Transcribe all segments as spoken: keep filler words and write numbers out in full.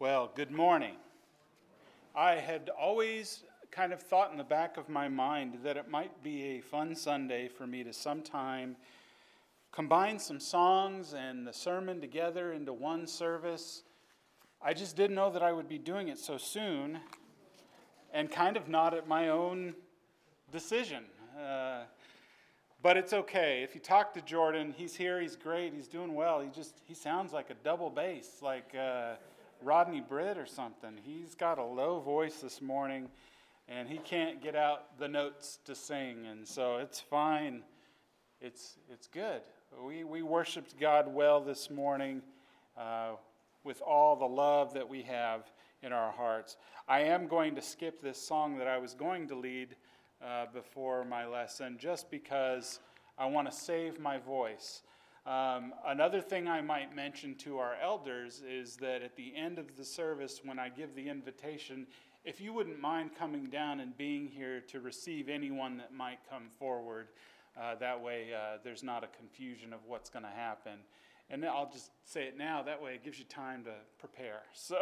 Well, good morning. I had always kind of thought in the back of my mind that it might be a fun Sunday for me to sometime combine some songs and the sermon together into one service. I just didn't know that I would be doing it so soon, and kind of not at my own decision. Uh, but it's okay. If you talk to Jordan, he's here, he's great, he's doing well. He just, he sounds like a double bass, like uh, Rodney Britt or something. He's got a low voice this morning, and he can't get out the notes to sing, and so it's fine. It's it's good. We we worshiped God well this morning uh, with all the love that we have in our hearts. I am going to skip this song that I was going to lead uh, before my lesson, just because I want to save my voice. Um, another thing I might mention to our elders is that at the end of the service, when I give the invitation, if you wouldn't mind coming down and being here to receive anyone that might come forward, uh, that way uh, there's not a confusion of what's going to happen. And I'll just say it now, that way it gives you time to prepare. So,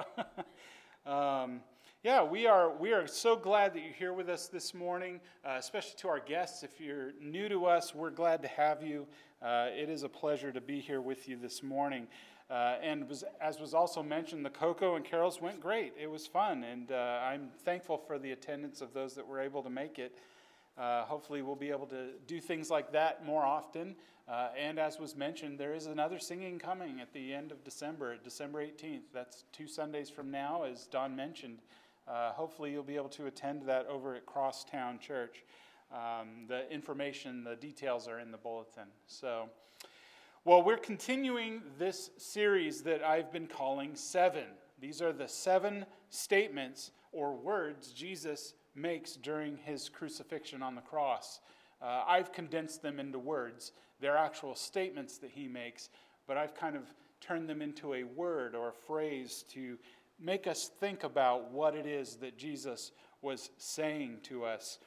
um, yeah, we are we are so glad that you're here with us this morning, uh, especially to our guests. If you're new to us, we're glad to have you. Uh, it is a pleasure to be here with you this morning. Uh, and was, as was also mentioned, the Cocoa and carols went great. It was fun, and uh, I'm thankful for the attendance of those that were able to make it. Uh, hopefully we'll be able to do things like that more often. Uh, and as was mentioned, there is another singing coming at the end of December, December eighteenth. That's two Sundays from now, as Don mentioned. Uh, hopefully you'll be able to attend that over at Crosstown Church. Um, the information, the details are in the bulletin. So, well, we're continuing this series that I've been calling Seven. These are the seven statements or words Jesus makes during his crucifixion on the cross. Uh, I've condensed them into words. They're actual statements that he makes, but I've kind of turned them into a word or a phrase to make us think about what it is that Jesus was saying to us.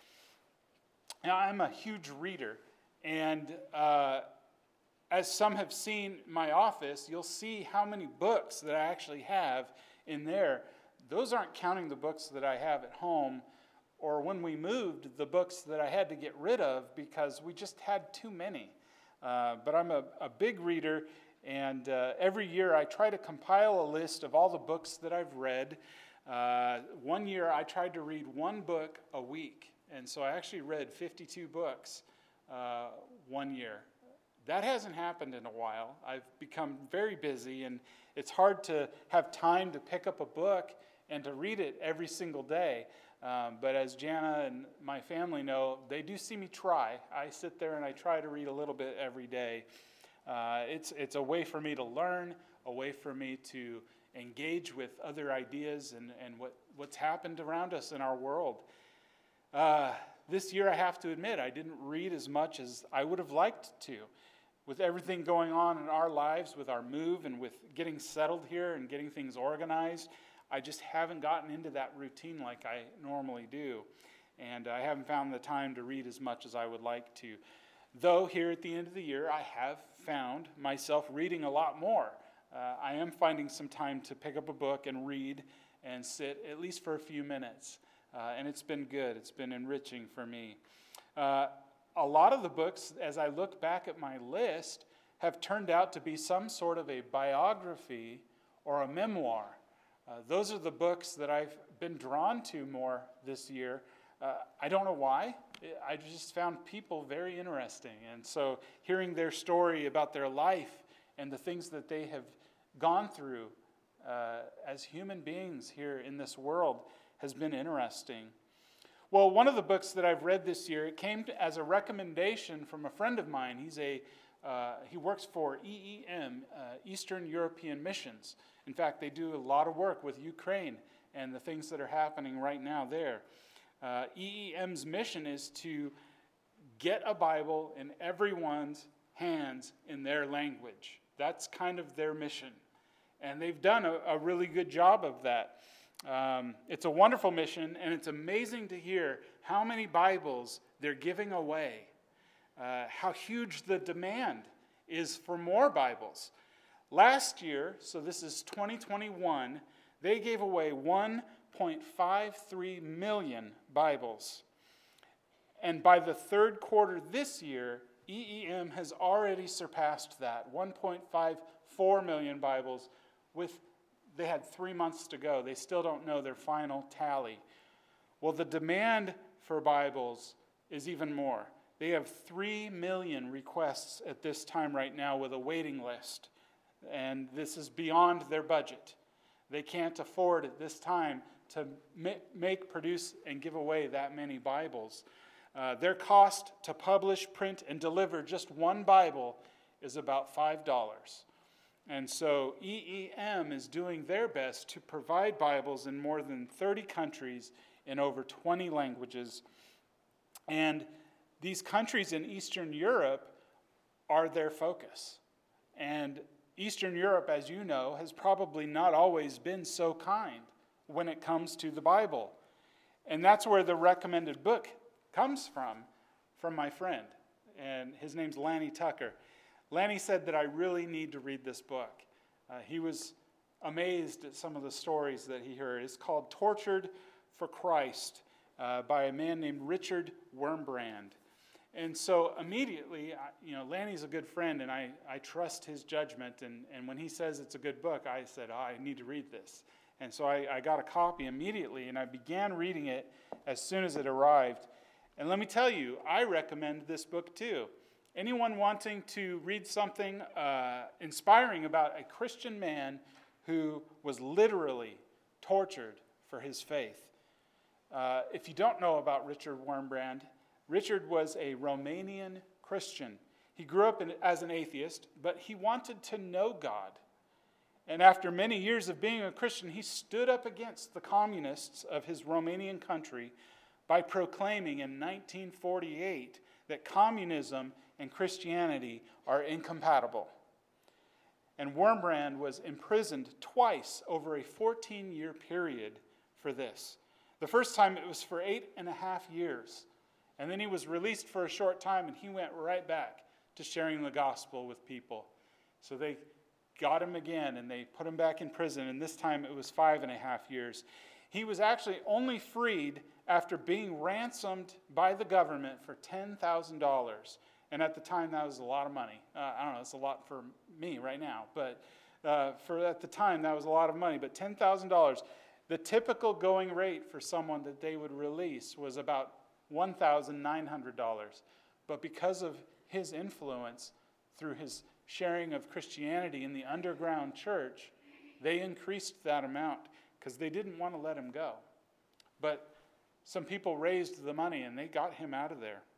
Now, I'm a huge reader, and uh, as some have seen my office, you'll see how many books that I actually have in there. Those aren't counting the books that I have at home, or when we moved, the books that I had to get rid of because we just had too many. Uh, but I'm a, a big reader, and uh, every year I try to compile a list of all the books that I've read. Uh, one year I tried to read one book a week, and so I actually read fifty-two books uh, one year. That hasn't happened in a while. I've become very busy, and it's hard to have time to pick up a book and to read it every single day. Um, but as Jana and my family know, they do see me try. I sit there and I try to read a little bit every day. Uh, it's it's a way for me to learn, a way for me to engage with other ideas and, and what, what's happened around us in our world. Uh, this year, I have to admit, I didn't read as much as I would have liked to. With everything going on in our lives, with our move and with getting settled here and getting things organized, I just haven't gotten into that routine like I normally do. And I haven't found the time to read as much as I would like to. Though here at the end of the year, I have found myself reading a lot more. Uh, I am finding some time to pick up a book and read and sit at least for a few minutes. Uh, and it's been good. It's been enriching for me. Uh, a lot of the books, as I look back at my list, have turned out to be some sort of a biography or a memoir. Uh, those are the books that I've been drawn to more this year. Uh, I don't know why. I just found people very interesting. And so hearing their story about their life and the things that they have gone through uh, as human beings here in this world has been interesting. Well, one of the books that I've read this year, it came to, as a recommendation from a friend of mine. He's a uh, he works for E E M, uh, Eastern European Missions. In fact, they do a lot of work with Ukraine and the things that are happening right now there. Uh, E E M's mission is to get a Bible in everyone's hands in their language. That's kind of their mission. And they've done a, a really good job of that. Um, it's a wonderful mission, and it's amazing to hear how many Bibles they're giving away, uh, how huge the demand is for more Bibles. Last year, so this is twenty twenty-one, They gave away one point five three million Bibles. And by the third quarter this year, E E M has already surpassed that, one point five four million Bibles. With they had three months to go. They still don't know their final tally. Well, the demand for Bibles is even more. They have three million requests at this time right now with a waiting list. And this is beyond their budget. They can't afford at this time to make, produce, and give away that many Bibles. Uh, their cost to publish, print, and deliver just one Bible is about five dollars. And so E E M is doing their best to provide Bibles in more than thirty countries in over twenty languages. And these countries in Eastern Europe are their focus. And Eastern Europe, as you know, has probably not always been so kind when it comes to the Bible. And that's where the recommended book comes from, from my friend. And his name's Lanny Tucker. Lanny said that I really need to read this book. Uh, he was amazed at some of the stories that he heard. It's called Tortured for Christ uh, by a man named Richard Wurmbrand. And so immediately, you know, Lanny's a good friend, and I, I trust his judgment. And, and when he says it's a good book, I said, oh, I need to read this. And so I, I got a copy immediately, and I began reading it as soon as it arrived. And let me tell you, I recommend this book too. Anyone wanting to read something uh, inspiring about a Christian man who was literally tortured for his faith. Uh, if you don't know about Richard Wurmbrand, Richard was a Romanian Christian. He grew up in, as an atheist, but he wanted to know God. And after many years of being a Christian, he stood up against the communists of his Romanian country by proclaiming in nineteen forty-eight that communism and Christianity are incompatible. And Wurmbrand was imprisoned twice over a fourteen-year period for this. The first time it was for eight and a half years. And then he was released for a short time, and he went right back to sharing the gospel with people. So they got him again, and they put him back in prison, and this time it was five and a half years. He was actually only freed after being ransomed by the government for ten thousand dollars. And at the time, that was a lot of money. Uh, I don't know, it's a lot for me right now, but uh, for at the time, that was a lot of money. But ten thousand dollars, the typical going rate for someone that they would release was about one thousand nine hundred dollars. But because of his influence through his sharing of Christianity in the underground church, they increased that amount because they didn't want to let him go. But some people raised the money and they got him out of there.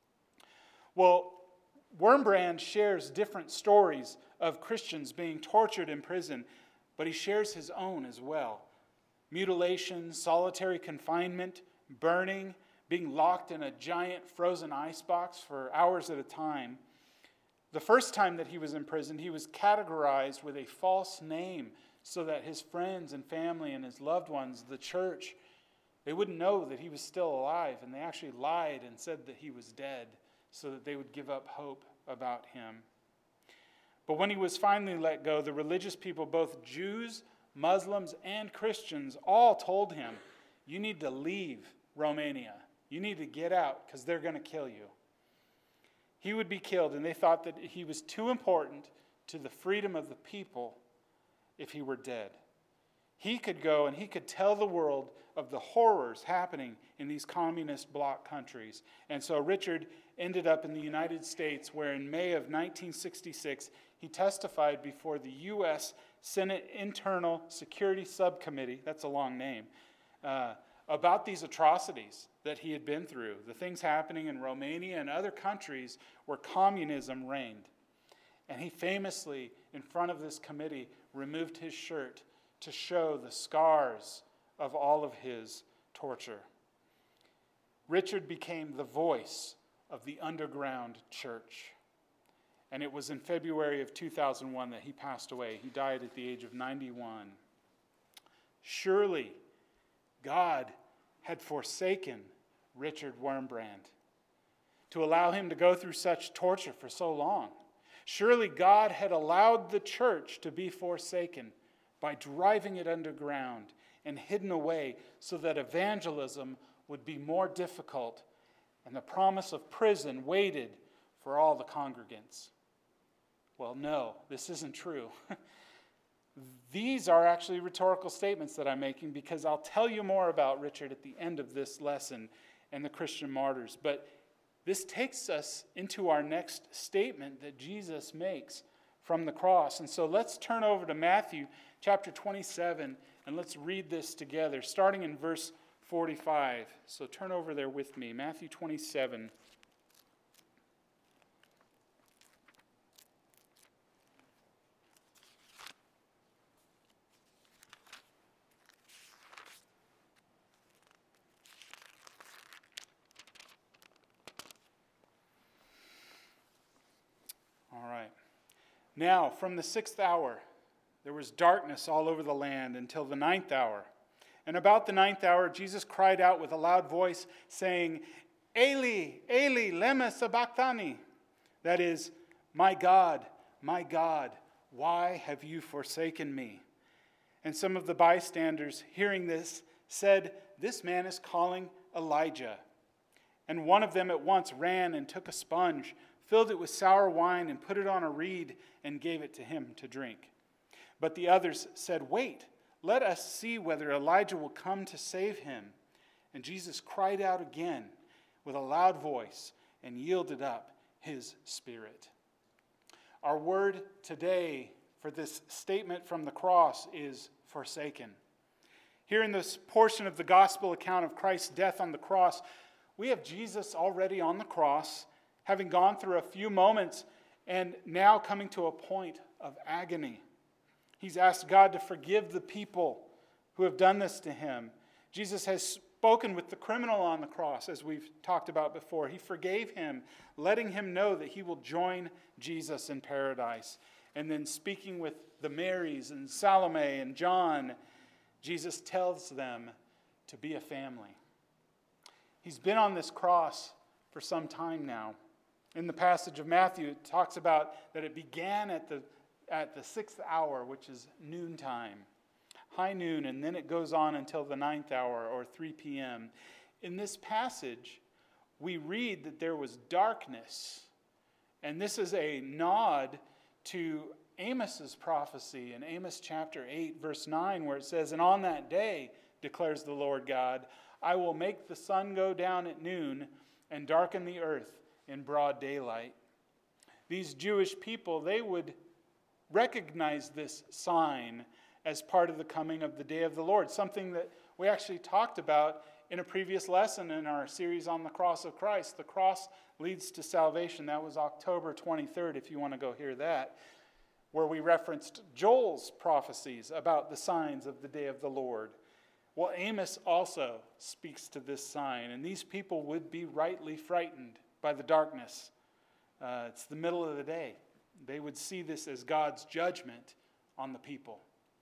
Well, Wurmbrand shares different stories of Christians being tortured in prison, but he shares his own as well. Mutilation, solitary confinement, burning, being locked in a giant frozen icebox for hours at a time. The first time that he was imprisoned, he was categorized with a false name so that his friends and family and his loved ones, the church, they wouldn't know that he was still alive, and they actually lied and said that he was dead so that they would give up hope about him. But when he was finally let go, the religious people, both Jews, Muslims, and Christians, all told him, you need to leave Romania. You need to get out because they're going to kill you. He would be killed, and they thought that he was too important to the freedom of the people if he were dead. He could go and he could tell the world of the horrors happening in these communist bloc countries. And so Richard ended up in the United States, where in May of nineteen sixty-six, he testified before the U S Senate Internal Security Subcommittee, that's a long name, uh, about these atrocities that he had been through, the things happening in Romania and other countries where communism reigned. And he famously, in front of this committee, removed his shirt to show the scars of all of his torture. Richard became the voice of the underground church. And it was in February of two thousand one that he passed away. He died at the age of ninety-one. Surely, God had forsaken Richard Wurmbrand to allow him to go through such torture for so long. Surely God had allowed the church to be forsaken by driving it underground and hidden away so that evangelism would be more difficult, and the promise of prison waited for all the congregants. Well, no, this isn't true. These are actually rhetorical statements that I'm making because I'll tell you more about Richard at the end of this lesson and the Christian martyrs. But this takes us into our next statement that Jesus makes from the cross. And so let's turn over to Matthew chapter twenty-seven and let's read this together, starting in verse forty-five. So turn over there with me, Matthew twenty-seven. All right. Now, from the sixth hour, there was darkness all over the land until the ninth hour. And about the ninth hour, Jesus cried out with a loud voice, saying, Eli, Eli, lema sabachthani. That is, my God, my God, why have you forsaken me? And some of the bystanders, hearing this, said, this man is calling Elijah. And one of them at once ran and took a sponge, filled it with sour wine, and put it on a reed, and gave it to him to drink. But the others said, wait, let us see whether Elijah will come to save him. And Jesus cried out again with a loud voice and yielded up his spirit. Our word today for this statement from the cross is forsaken. Here in this portion of the gospel account of Christ's death on the cross, we have Jesus already on the cross, having gone through a few moments and now coming to a point of agony. He's asked God to forgive the people who have done this to him. Jesus has spoken with the criminal on the cross, as we've talked about before. He forgave him, letting him know that he will join Jesus in paradise. And then speaking with the Marys and Salome and John, Jesus tells them to be a family. He's been on this cross for some time now. In the passage of Matthew, it talks about that it began at the at the sixth hour, which is noontime, high noon, and then it goes on until the ninth hour, or three p.m. In this passage, we read that there was darkness, and this is a nod to Amos's prophecy in Amos chapter eight, verse nine, where it says, and on that day, declares the Lord God, I will make the sun go down at noon and darken the earth in broad daylight. These Jewish people, they would recognize this sign as part of the coming of the day of the Lord, something that we actually talked about in a previous lesson in our series on the cross of Christ. The cross leads to salvation. That was October twenty-third, if you want to go hear that, where we referenced Joel's prophecies about the signs of the day of the Lord. Well, Amos also speaks to this sign, and these people would be rightly frightened by the darkness. Uh, it's the middle of the day. They would see this as God's judgment on the people.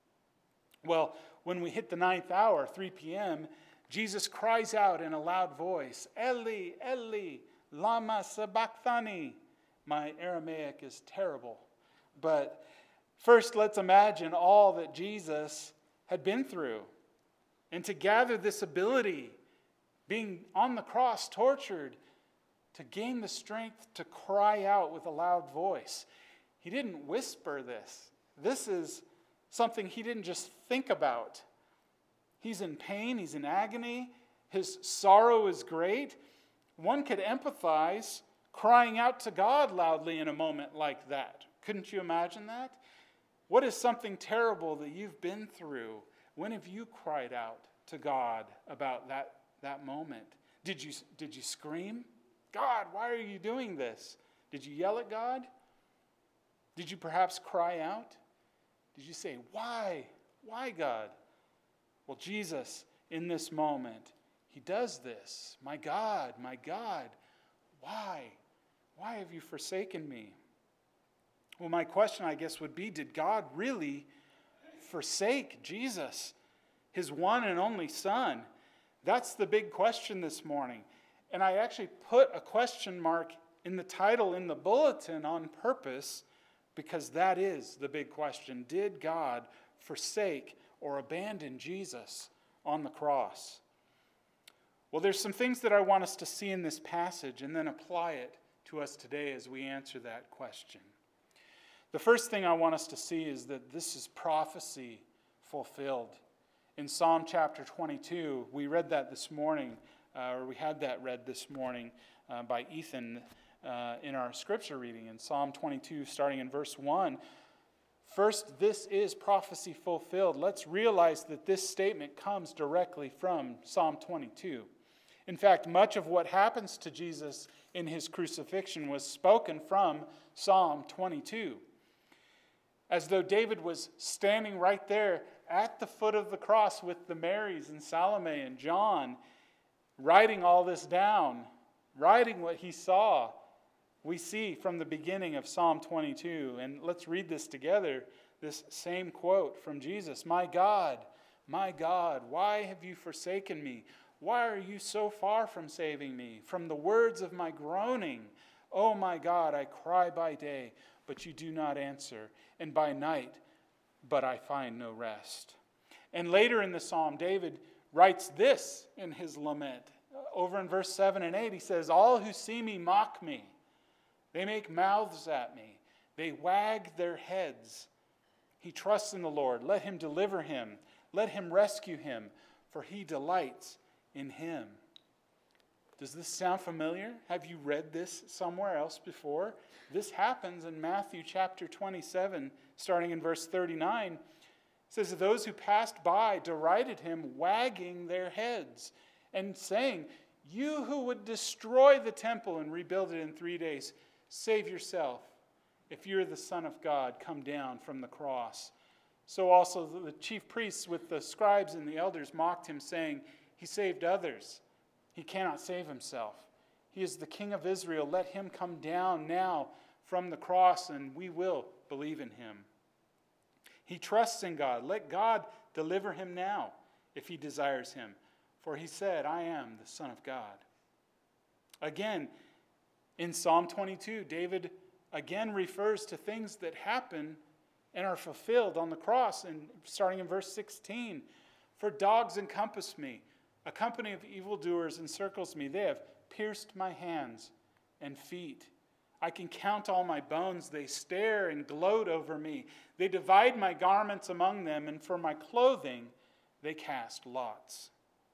Well, when we hit the ninth hour, three p.m., Jesus cries out in a loud voice, Eli, Eli, lama sabachthani. My Aramaic is terrible. But first, let's imagine all that Jesus had been through. And to gather this ability, being on the cross, tortured, to gain the strength to cry out with a loud voice. He didn't whisper this. This is something he didn't just think about. He's in pain. He's in agony. His sorrow is great. One could empathize crying out to God loudly in a moment like that. Couldn't you imagine that? What is something terrible that you've been through? When have you cried out to God about that, that moment? Did you, did you scream? God, why are you doing this? Did you yell at God? Did you perhaps cry out? Did you say, why? Why, God? Well, Jesus, in this moment, he does this. My God, my God, why? Why have you forsaken me? Well, my question, I guess, would be, did God really forsake Jesus, his one and only Son? That's the big question this morning. And I actually put a question mark in the title in the bulletin on purpose, because that is the big question. Did God forsake, or abandon Jesus on the cross? Well, there's some things that I want us to see in this passage and then apply it to us today as we answer that question. The first thing I want us to see is that this is prophecy fulfilled. In Psalm chapter twenty-two, we read that this morning, uh, or we had that read this morning uh, by Ethan uh, in our scripture reading in Psalm twenty-two, starting in verse one. First, this is prophecy fulfilled. Let's realize that this statement comes directly from Psalm twenty-two. In fact, much of what happens to Jesus in his crucifixion was spoken from Psalm twenty-two. As though David was standing right there at the foot of the cross with the Marys and Salome and John, writing all this down, writing what he saw. We see from the beginning of Psalm twenty-two, and let's read this together, this same quote from Jesus. My God, my God, why have you forsaken me? Why are you so far from saving me? From the words of my groaning, oh my God, I cry by day, but you do not answer, and by night, but I find no rest. And later in the psalm, David writes this in his lament. Over in verse seven and eight, he says, all who see me mock me. They make mouths at me. They wag their heads. He trusts in the Lord. Let him deliver him. Let him rescue him, for he delights in him. Does this sound familiar? Have you read this somewhere else before? This happens in Matthew chapter twenty-seven, starting in verse thirty-nine. It says, those who passed by derided him, wagging their heads and saying, you who would destroy the temple and rebuild it in three days, save yourself. If you're the Son of God, come down from the cross. So also the chief priests with the scribes and the elders mocked him, saying, he saved others. He cannot save himself. He is the King of Israel. Let him come down now from the cross, and we will believe in him. He trusts in God. Let God deliver him now, if he desires him. For he said, I am the Son of God. Again, in Psalm twenty-two, David again refers to things that happen and are fulfilled on the cross, and starting in verse sixteen, for dogs encompass me, a company of evildoers encircles me. They have pierced my hands and feet. I can count all my bones. They stare and gloat over me. They divide my garments among them, and for my clothing they cast lots.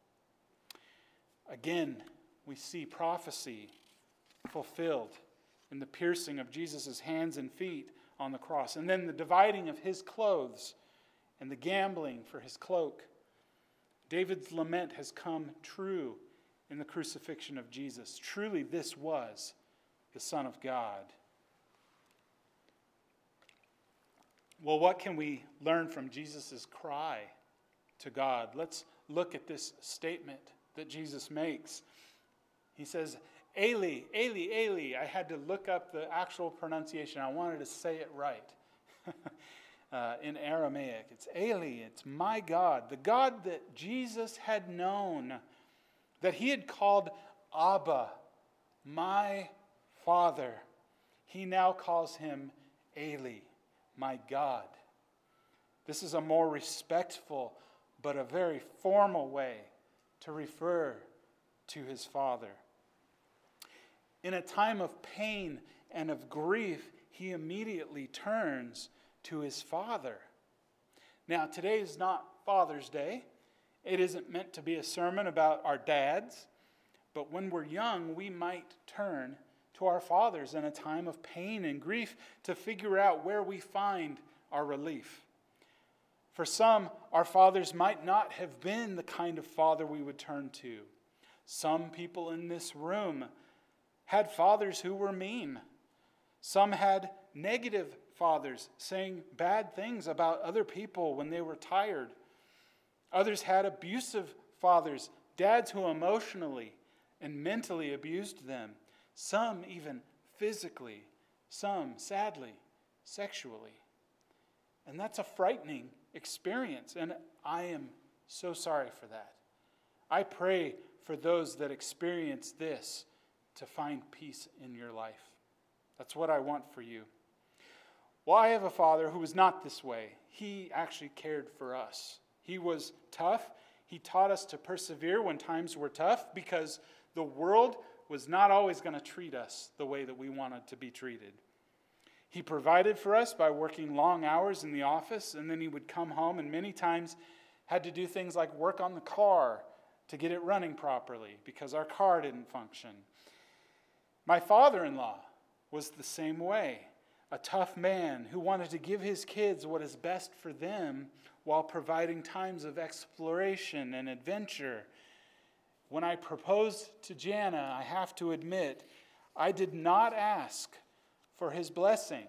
Again, we see prophecy fulfilled in the piercing of Jesus' hands and feet on the cross, and then the dividing of his clothes and the gambling for his cloak. David's lament has come true in the crucifixion of Jesus. Truly, this was the Son of God. Well, what can we learn from Jesus' cry to God? Let's look at this statement that Jesus makes. He says, Eli, Eli, Eli. I had to look up the actual pronunciation. I wanted to say it right. uh, in Aramaic, it's Eli, it's my God. The God that Jesus had known, that he had called Abba, my Father. He now calls him Eli, my God. This is a more respectful but a very formal way to refer to his Father. In a time of pain and of grief, he immediately turns to his Father. Now, today is not Father's Day. It isn't meant to be a sermon about our dads. But when we're young, we might turn to our fathers in a time of pain and grief to figure out where we find our relief. For some, our fathers might not have been the kind of father we would turn to. Some people in this room had fathers who were mean. Some had negative fathers saying bad things about other people when they were tired. Others had abusive fathers, dads who emotionally and mentally abused them. Some even physically, some sadly, sexually. And that's a frightening experience, and I am so sorry for that. I pray for those that experience this to find peace in your life. That's what I want for you. Well, I have a father who was not this way. He actually cared for us. He was tough. He taught us to persevere when times were tough because the world was not always going to treat us the way that we wanted to be treated. He provided for us by working long hours in the office, and then he would come home and many times had to do things like work on the car to get it running properly because our car didn't function. My father-in-law was the same way, a tough man who wanted to give his kids what is best for them while providing times of exploration and adventure. When I proposed to Jana, I have to admit, I did not ask for his blessing.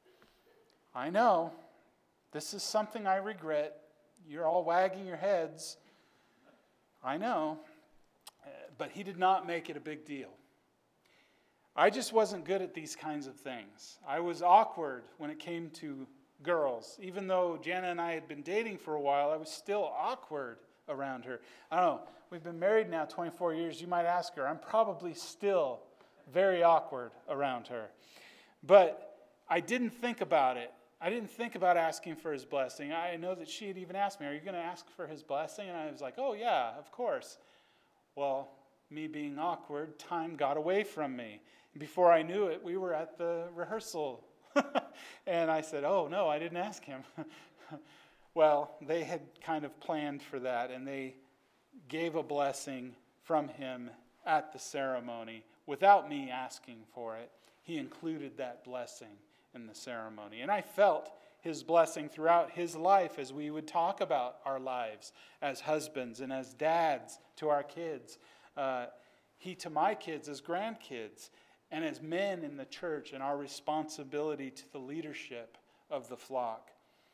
I know, this is something I regret. You're all wagging your heads. I know, but he did not make it a big deal. I just wasn't good at these kinds of things. I was awkward when it came to girls. Even though Jana and I had been dating for a while, I was still awkward around her. I don't know, we've been married now twenty-four years. You might ask her. I'm probably still very awkward around her. But I didn't think about it. I didn't think about asking for his blessing. I know that she had even asked me, are you going to ask for his blessing? And I was like, oh yeah, of course. Well, me being awkward, time got away from me. And before I knew it, we were at the rehearsal. And I said, oh no, I didn't ask him. Well, they had kind of planned for that, and they gave a blessing from him at the ceremony without me asking for it. He included that blessing in the ceremony. And I felt his blessing throughout his life as we would talk about our lives as husbands and as dads to our kids. Uh, he to my kids as grandkids, and as men in the church and our responsibility to the leadership of the flock.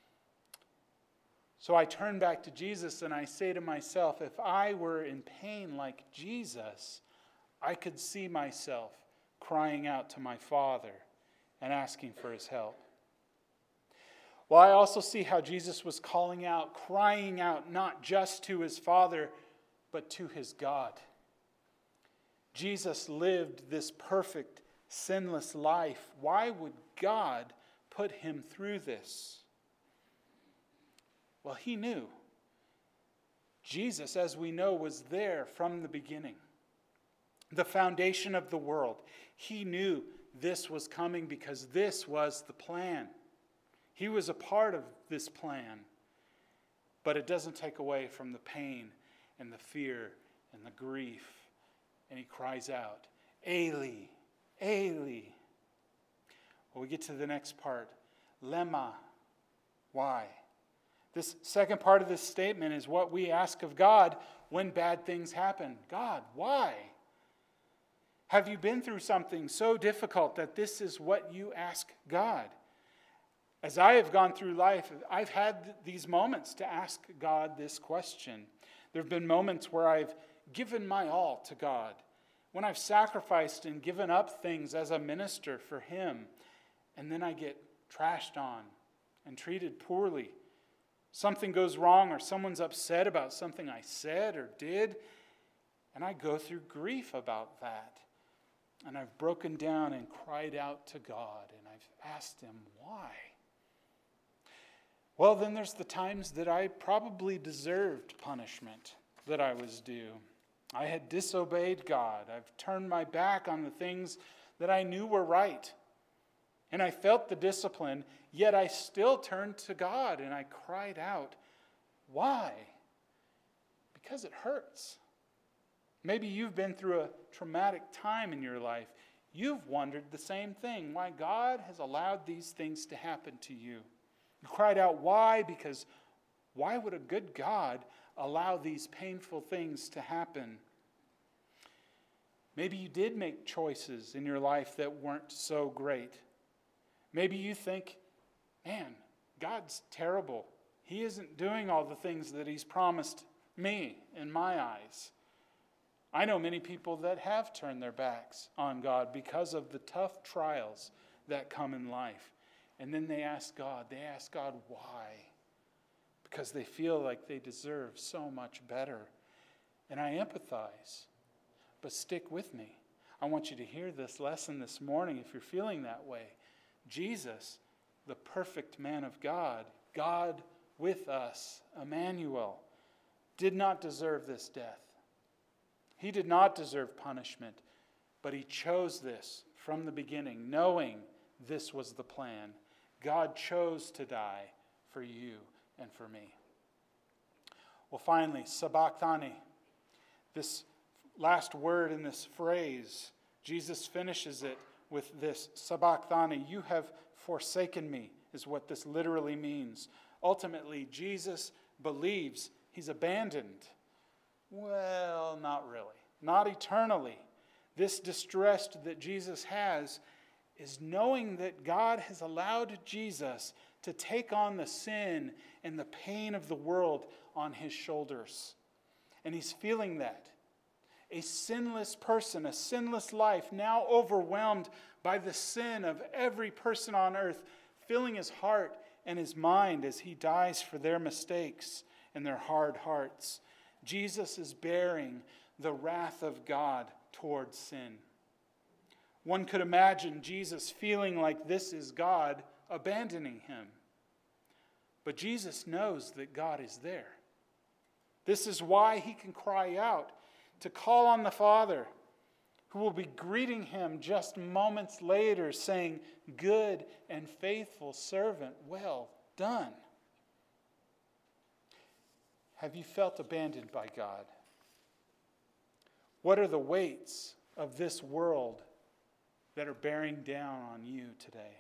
So I turn back to Jesus and I say to myself, if I were in pain like Jesus, I could see myself crying out to my Father and asking for his help. Well, I also see how Jesus was calling out, crying out not just to his Father, but to his God. Jesus lived this perfect, sinless life. Why would God put him through this? Well, he knew. Jesus, as we know, was there from the beginning. The foundation of the world. He knew this was coming because this was the plan. He was a part of this plan. But it doesn't take away from the pain and the fear and the grief. And he cries out, Eli, Eli. Well, we get to the next part. Lema. Why? This second part of this statement is what we ask of God when bad things happen. God, why? Have you been through something so difficult that this is what you ask God? As I have gone through life, I've had these moments to ask God this question. There have been moments where I've given my all to God, when I've sacrificed and given up things as a minister for him, and then I get trashed on and treated poorly. Something goes wrong or someone's upset about something I said or did, and I go through grief about that. And I've broken down and cried out to God, and I've asked him, why? Well, then there's the times that I probably deserved punishment that I was due. I had disobeyed God. I've turned my back on the things that I knew were right. And I felt the discipline, yet I still turned to God and I cried out, why? Because it hurts. Maybe you've been through a traumatic time in your life. You've wondered the same thing, why God has allowed these things to happen to you. You cried out, why? Because why would a good God allow these painful things to happen? Maybe you did make choices in your life that weren't so great. Maybe you think, man, God's terrible. He isn't doing all the things that he's promised me in my eyes. I know many people that have turned their backs on God because of the tough trials that come in life. And then they ask God, they ask God why? Because they feel like they deserve so much better. And I empathize. But stick with me. I want you to hear this lesson this morning if you're feeling that way. Jesus the perfect man of God, God with us, Emmanuel, did not deserve this death. He did not deserve punishment, but he chose this from the beginning, knowing this was the plan. God chose to die for you and for me. Well, finally, sabachthani. This last word in this phrase, Jesus finishes it with this sabachthani. You have forsaken me, is what this literally means. Ultimately, Jesus believes he's abandoned. Well, not really. Not eternally. This distress that Jesus has is knowing that God has allowed Jesus to take on the sin and the pain of the world on his shoulders. And he's feeling that. A sinless person, a sinless life, now overwhelmed by the sin of every person on earth, filling his heart and his mind as he dies for their mistakes and their hard hearts. Jesus is bearing the wrath of God towards sin. One could imagine Jesus feeling like this is God abandoning him. But Jesus knows that God is there. This is why he can cry out to call on the Father, who will be greeting him just moments later, saying, "Good and faithful servant, well done." Have you felt abandoned by God? What are the weights of this world that are bearing down on you today?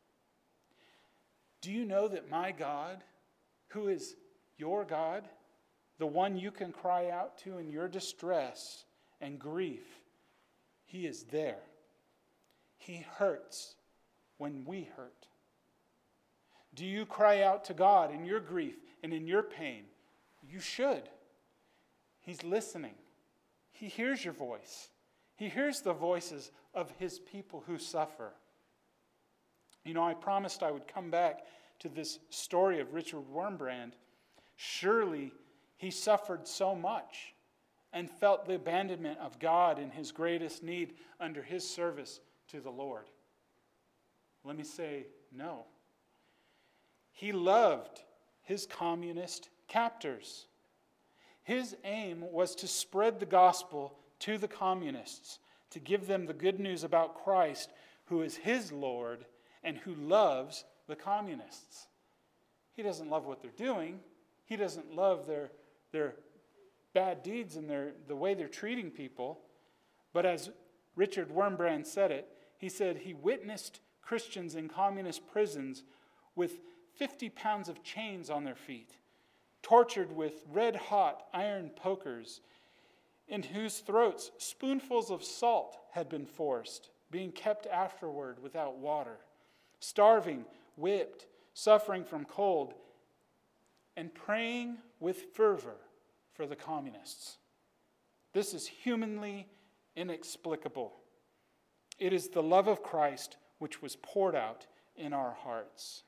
Do you know that my God, who is your God, the one you can cry out to in your distress and grief, he is there. He hurts when we hurt. Do you cry out to God in your grief and in your pain? You should. He's listening. He hears your voice. He hears the voices of his people who suffer. You know, I promised I would come back to this story of Richard Wurmbrand. Surely he suffered so much and felt the abandonment of God in his greatest need under his service to the Lord. Let me say no. He loved his communist captors. His aim was to spread the gospel to the communists, to give them the good news about Christ, who is his Lord and who loves the communists. He doesn't love what they're doing. He doesn't love their, their bad deeds and their, the way they're treating people. But as Richard Wurmbrand said it, he said he witnessed Christians in communist prisons with fifty pounds of chains on their feet, tortured with red-hot iron pokers, in whose throats spoonfuls of salt had been forced, being kept afterward without water, starving, whipped, suffering from cold, and praying with fervor for the communists. This is humanly inexplicable. It is the love of Christ which was poured out in our hearts.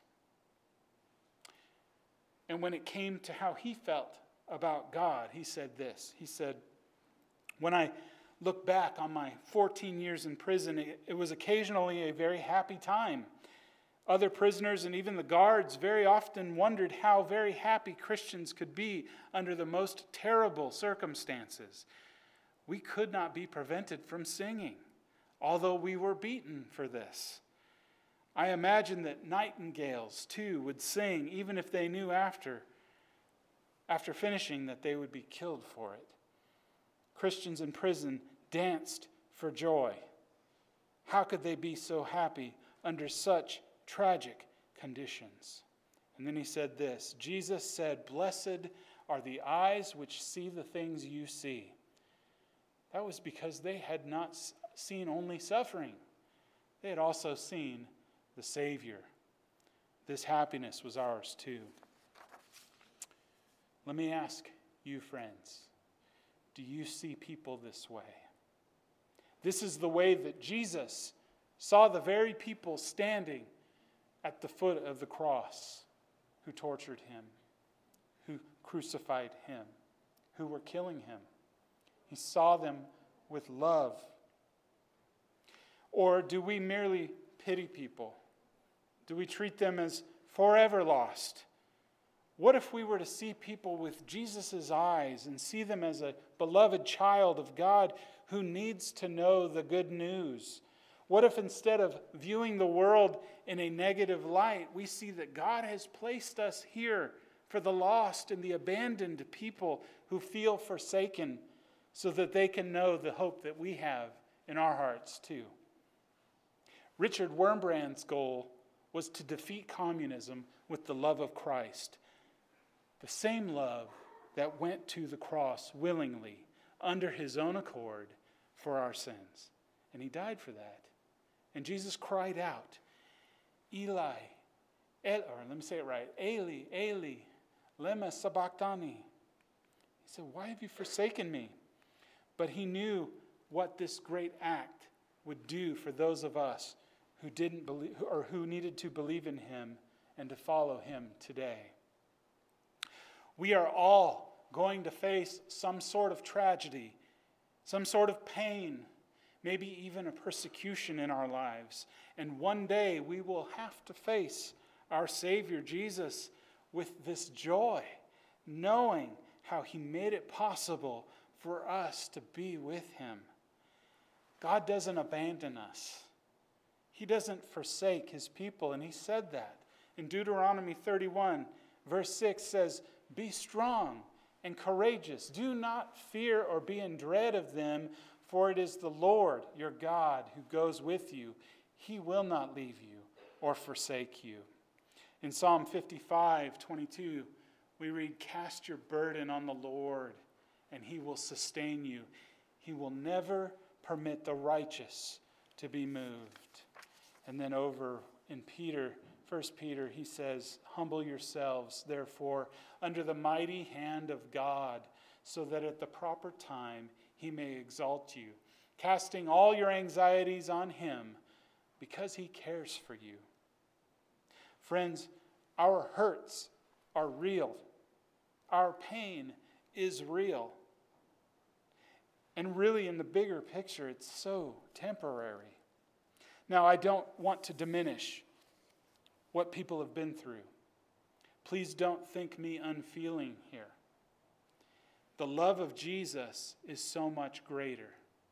And when it came to how he felt about God, he said this. He said, "When I look back on my fourteen years in prison, it, it was occasionally a very happy time. Other prisoners and even the guards very often wondered how very happy Christians could be under the most terrible circumstances. We could not be prevented from singing, although we were beaten for this. I imagine that nightingales, too, would sing, even if they knew after, after finishing that they would be killed for it. Christians in prison danced for joy. How could they be so happy under such tragic conditions?" And then he said this, Jesus said, "Blessed are the eyes which see the things you see." That was because they had not seen only suffering. They had also seen the Savior. This happiness was ours too. Let me ask you, friends, do you see people this way? This is the way that Jesus saw the very people standing at the foot of the cross who tortured him, who crucified him, who were killing him. He saw them with love. Or do we merely pity people Do we treat them as forever lost? What if we were to see people with Jesus' eyes and see them as a beloved child of God who needs to know the good news? What if instead of viewing the world in a negative light, we see that God has placed us here for the lost and the abandoned people who feel forsaken, so that they can know the hope that we have in our hearts too? Richard Wurmbrand's goal was to defeat communism with the love of Christ. The same love that went to the cross willingly, under his own accord, for our sins. And he died for that. And Jesus cried out, Eli, El, or let me say it right, Eli, Eli, lema sabachthani. He said, why have you forsaken me? But he knew what this great act would do for those of us who didn't believe, or who needed to believe in him and to follow him today. We are all going to face some sort of tragedy, some sort of pain, maybe even a persecution in our lives. And one day we will have to face our Savior Jesus with this joy, knowing how he made it possible for us to be with him. God doesn't abandon us. He doesn't forsake his people, and he said that. In Deuteronomy thirty-one, verse six says, be strong and courageous. Do not fear or be in dread of them, for it is the Lord your God who goes with you. He will not leave you or forsake you. In Psalm fifty-five, twenty-two, we read, cast your burden on the Lord, and he will sustain you. He will never permit the righteous to be moved. And then over in Peter, First Peter, he says, humble yourselves, therefore, under the mighty hand of God, so that at the proper time he may exalt you, casting all your anxieties on him, because he cares for you. Friends, our hurts are real. Our pain is real. And really, in the bigger picture, it's so temporary. Now, I don't want to diminish what people have been through. Please don't think me unfeeling here. The love of Jesus is so much greater.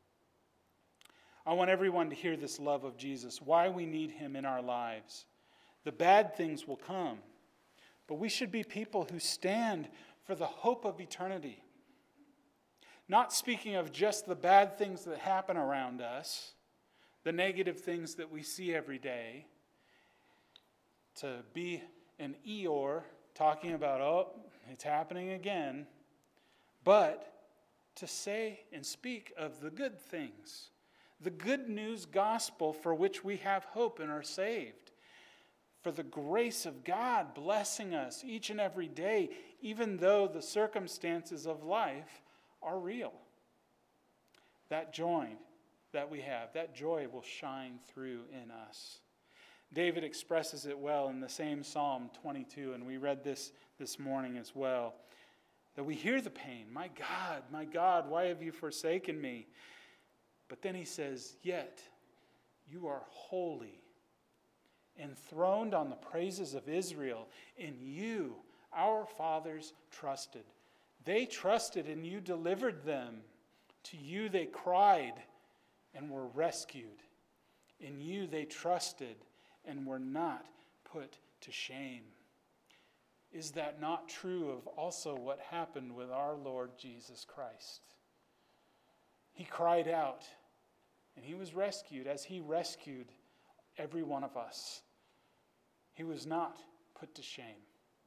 I want everyone to hear this love of Jesus, why we need him in our lives. The bad things will come, but we should be people who stand for the hope of eternity. Not speaking of just the bad things that happen around us, the negative things that we see every day, to be an Eeyore talking about, oh, it's happening again, but to say and speak of the good things, the good news gospel for which we have hope and are saved, for the grace of God blessing us each and every day, even though the circumstances of life are real. That joy that we have, that joy will shine through in us. David expresses it well in the same Psalm twenty-two, and we read this this morning as well, that we hear the pain. My God, my God, why have you forsaken me? But then he says, yet you are holy, enthroned on the praises of Israel. In you, our fathers trusted. They trusted and you delivered them. To you they cried and were rescued. In you they trusted and were not put to shame. Is that not true of also what happened with our Lord Jesus Christ? He cried out, and he was rescued as he rescued every one of us. He was not put to shame.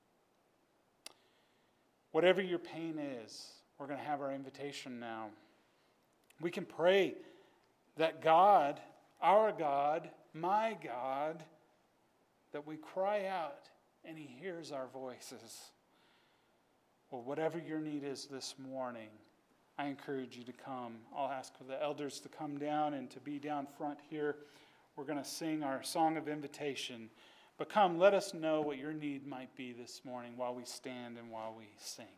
Whatever your pain is, we're going to have our invitation now. We can pray that God, our God, my God, that we cry out and he hears our voices. Well, whatever your need is this morning, I encourage you to come. I'll ask for the elders to come down and to be down front here. We're going to sing our song of invitation. But come, let us know what your need might be this morning while we stand and while we sing.